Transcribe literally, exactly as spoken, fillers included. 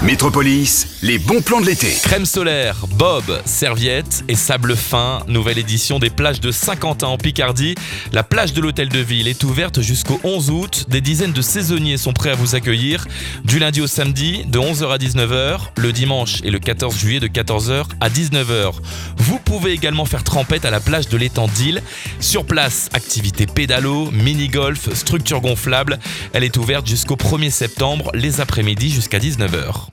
Métropolis, les bons plans de l'été. Crème solaire, bob, serviettes et sable fin. Nouvelle édition des plages de Saint-Quentin en Picardie. La plage de l'Hôtel de Ville est ouverte jusqu'au onze août. Des dizaines de saisonniers sont prêts à vous accueillir. Du lundi au samedi, de onze heures à dix-neuf heures. Le dimanche et le quatorze juillet, de quatorze heures à dix-neuf heures. Vous pouvez également faire trempette à la plage de l'étang d'Île. Sur place, activités pédalo, mini-golf, structure gonflable. Elle est ouverte jusqu'au premier septembre, les après-midi jusqu'à dix-neuf heures.